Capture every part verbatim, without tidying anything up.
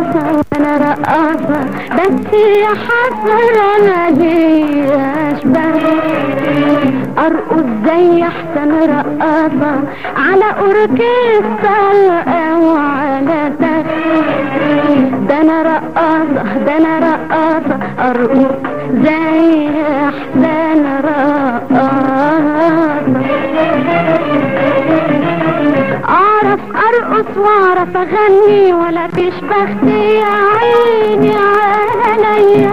رقاصة انا رقاصة بس يا حسرة ماليش بال ارقص زي احسن رقاصة على اوركسترا او على تخت. ده انا رقاصة ده انا رقاصة ارقص زي احسن رقاصة. اعرف ارقص واعرف اغني ولا فيش بختي يا عيني عليا.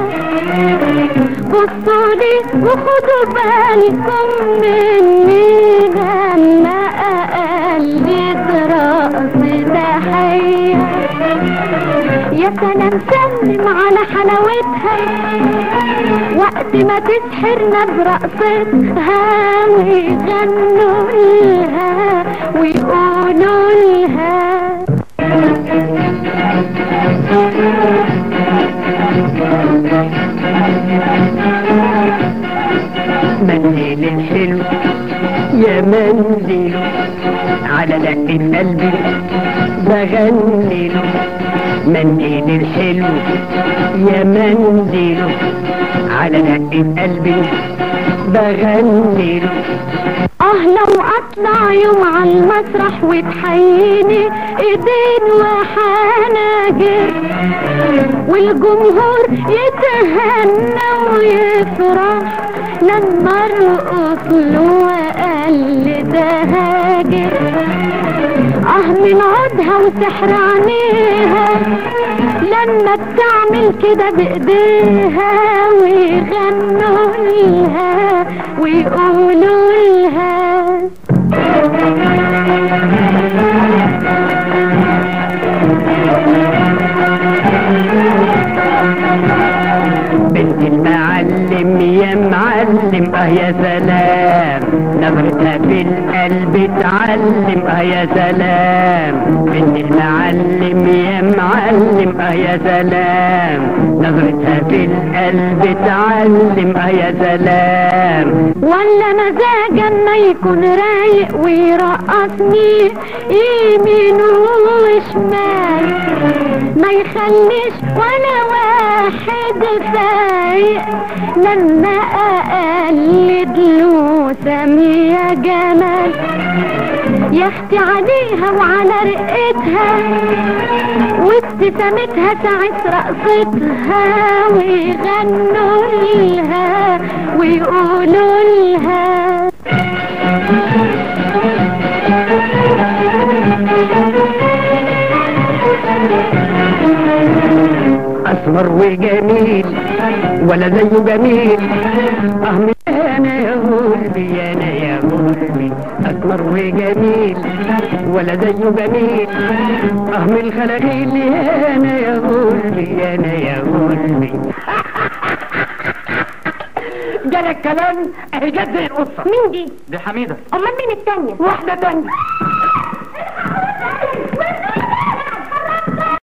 بصولي وخدوا بالكم مني لما اقلد رقص تحية. يا سلام سلم على حلاوتها وقت ما تسحرنا برقصتها ويغنوا لها ويقولوا لها. منديل الحلو يا منديل على دقة قلبي بغني له. منديل الحلو يا منديل على دقة قلبي بغني له. اه لو اطلع يوم على المسرح وتحييني ايدين وحناجر والجمهور يتهنى ويفرح لما ارقص له واقلد هاجر. اه من عودها وسحر عينيها لما بتعمل كده بايديها ويغنوا لها ويقولوا لها. بنت المعلم يا معلم اه يا سلام نظرتها في القلب تعلم اه يا سلام. بنت المعلم يا معلم اه يا سلام نظرتها في القلب تعلم اه يا سلام. ولا مزاجا ما يكون رايق ويرقصني يمين وشمال ما يخليش ولا واحد فايق لما اقلد له سمية جمال. يا اختي عليها وعلى رقتها وابتسامتها ساعة رقصتها ويغنوا لها ويقولوا لها. اسمر وجميل ولا زيه جميل اه انا يا قلبي انا يا قلبي. اسمر وجميل ولا زيه جميل اه من الخلاخيل انا يا قلبي انا يا قلبي. جالك كلام اهي جت زي القصه. مين دي؟ دي حميده. امال مين التانية؟ واحده تانيه.